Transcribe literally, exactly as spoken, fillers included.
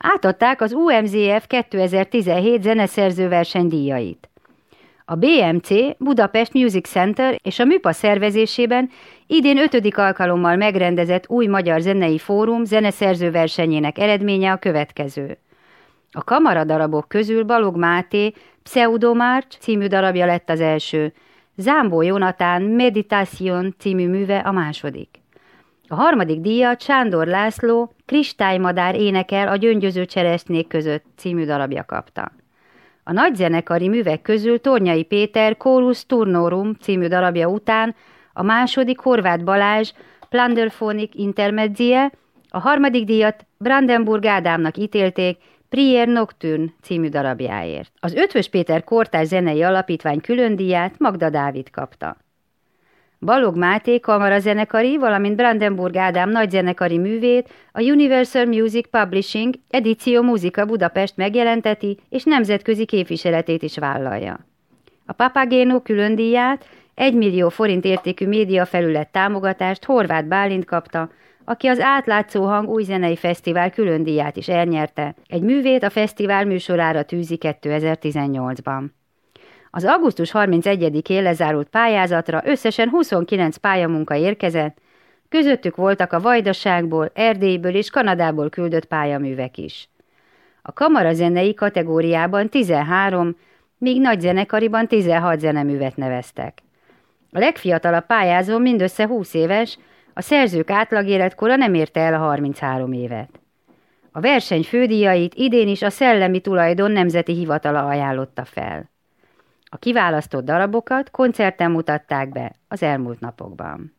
átadták az u em zé ef kétezer-tizenhét zeneszerzőverseny díjait. A bé em cé, Budapest Music Center és a MÜPA szervezésében idén ötödik alkalommal megrendezett új magyar zenei fórum zeneszerzőversenyének eredménye a következő. A kamaradarabok közül Balogh Máté Pseudomárcs című darabja lett az első, Zámbó Jonatán Meditation című műve a második. A harmadik díjat Sándor László Kristálymadár énekel a gyöngyöző cseresznyék között című darabja kapta. A nagyzenekari művek közül Tornyai Péter Chorus Turnorum című darabja után a második Horváth Balázs Plunderphonic Intermezzie, a harmadik díjat Brandenburg Ádámnak ítélték Prière Nocturne című darabjáért. Az Eötvös Péter Kortárs Zenei Alapítvány különdíját Magda Dávid kapta. Balogh Máté kamarazenekari, valamint Brandenburg Ádám nagyzenekari művét a Universal Music Publishing Editio Musica Budapest megjelenteti és nemzetközi képviseletét is vállalja. A Papageno különdíját, egy millió forint értékű médiafelület támogatást Horváth Bálint kapta, aki az Átlátszó Hang új zenei fesztivál különdíját is elnyerte, egy művét a fesztivál műsorára tűzi kétezer-tizennyolcban. Az augusztus harmincegyedikén lezárult pályázatra összesen huszonkilenc pályamunka érkezett, közöttük voltak a Vajdaságból, Erdélyből és Kanadából küldött pályaművek is. A kamarazenei kategóriában tizenhárom, míg nagyzenekariban tizenhat zeneművet neveztek. A legfiatalabb pályázó mindössze húsz éves, a szerzők átlagéletkora nem érte el a harminchárom évet. A verseny fődíjait idén is a Szellemi Tulajdon Nemzeti Hivatala ajánlotta fel. A kiválasztott darabokat koncerten mutatták be az elmúlt napokban.